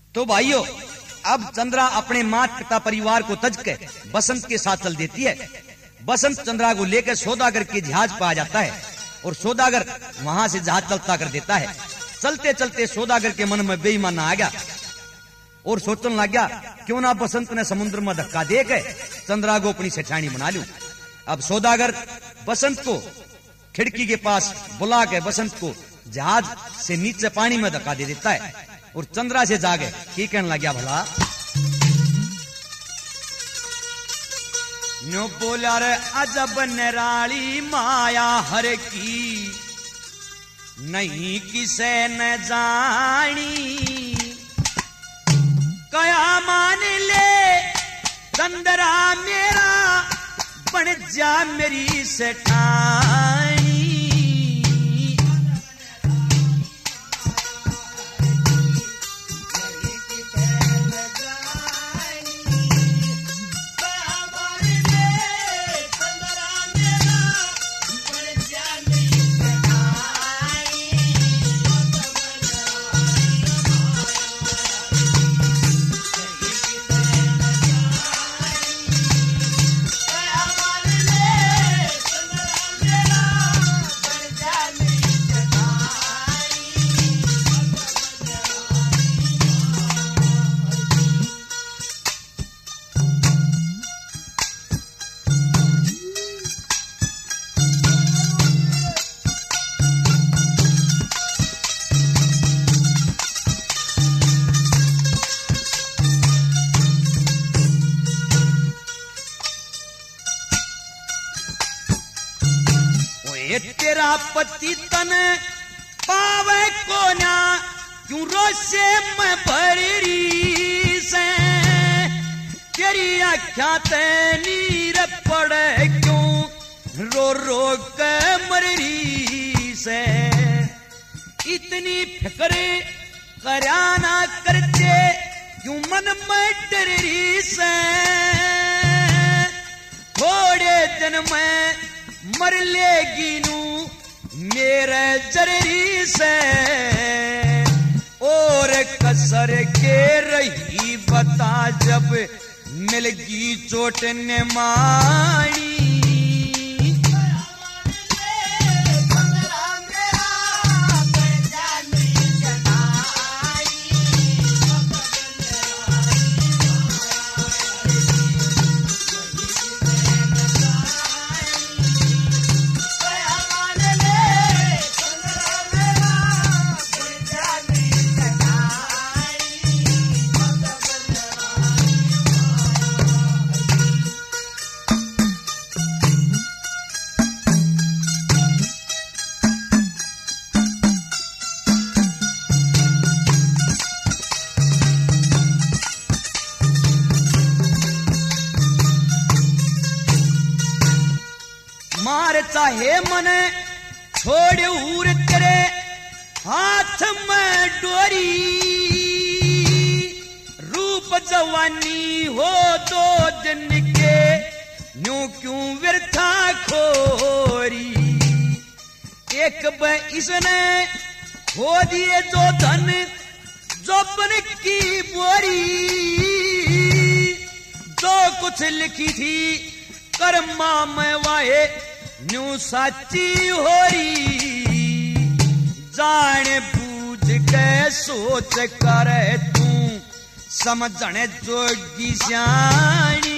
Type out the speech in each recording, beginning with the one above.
तो भाइयों, अब चंद्रा अपने माता पिता परिवार को तज के बसंत के साथ चल देती है। बसंत चंद्रा को लेकर सौदागर के जहाज पर आ जाता है और सौदागर वहां से जहाज चलता कर देता है। चलते चलते सौदागर के मन में बेईमाना आ गया और सोचने लग गया, क्यों ना बसंत ने समुद्र में धक्का दे के चंद्रा को अपनी सेठानी बना लूं। अब सौदागर बसंत को खिड़की के पास बुला के बसंत को जहाज से नीचे पानी में धक्का दे देता है और चंद्रा से जागे की कहने लग गया, भला न्यो बोला रे अजब निराली माया हर की, नहीं किसे न जानी, कया मान ले चंद्रा मेरा, बन जा मेरी सेठानी। तेरा पति तन पावे को ना, क्यों रोसे मैं भरी से, तेरी आख्या ते नीर पड़े, क्यों रो रो के मरी से। इतनी फिक्र कराना करते, क्यों मन में डरी से, थोड़े दिन में मर लेगी नू मेरे जरी से, और कसर के रही बता जब मिलगी चोट ने मारी। मार चाहे मन छोड़ उर तेरे हाथ में डोरी, रूप जवानी हो दो दिन के, न्यू क्यों व्यर्था खोरी। एक ब इसने खो दिए जो धन जोबन की बोरी, जो कुछ लिखी थी कर्मा में वाहे न्यू साची हो रही। जान बूझ के सोच कर तू समझने जोगी सियाणी।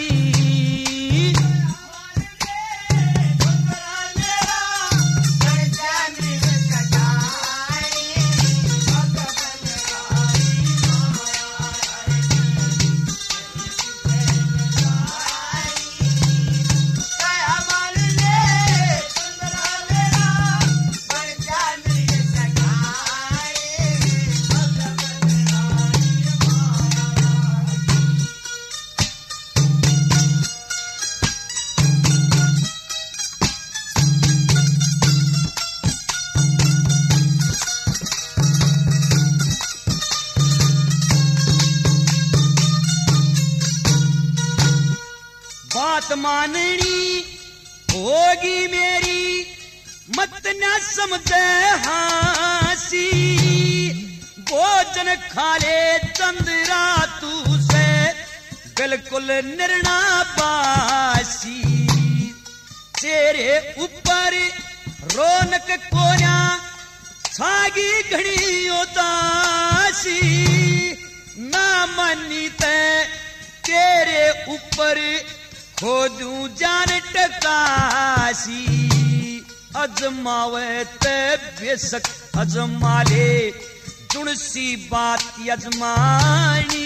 बात माननी होगी मेरी, मत न समझे हासी, भोजन खा ले चंद्रा तू से बिल्कुल निर्णा बासी तेरे ऊपर रौनक कोया छागी घड़ी उदासी ना मनी तेरे ऊपर खोदू जान टकासी अजमावे ते बेशक अजमा ले जुणसी बात अजमानी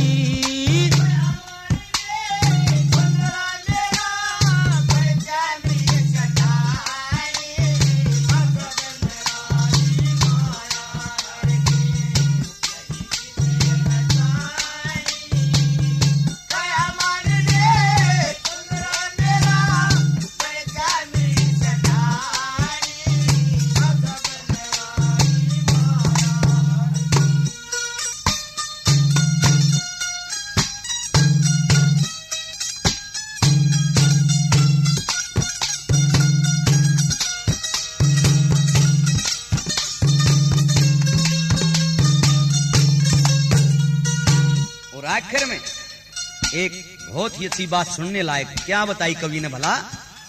आखिर में एक बहुत ही अच्छी बात सुनने लायक क्या बताई कवि ने भला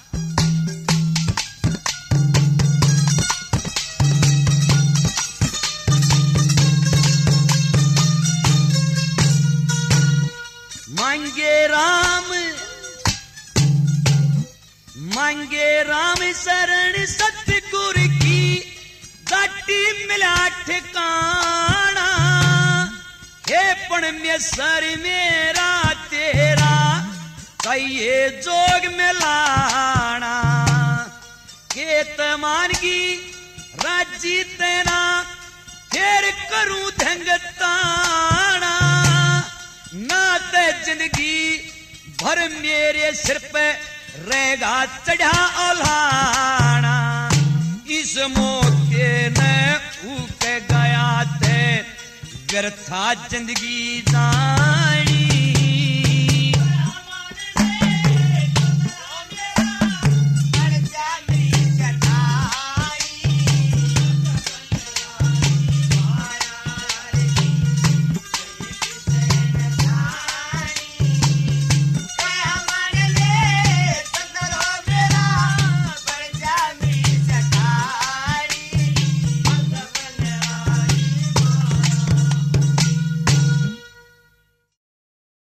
मांगे राम शरण सतगुर की गाटी मिला ठिकाना हे पण में सर मेरा तेरा कहिए जोग में लाना के तमान की राजी तेना फिर करूं धंगताना ना ते जिंदगी भर मेरे सिर पे रहेगा चढ़ा ओलाना इस मौके ने ऊके गया थे व्यर्था जिंदगी जानी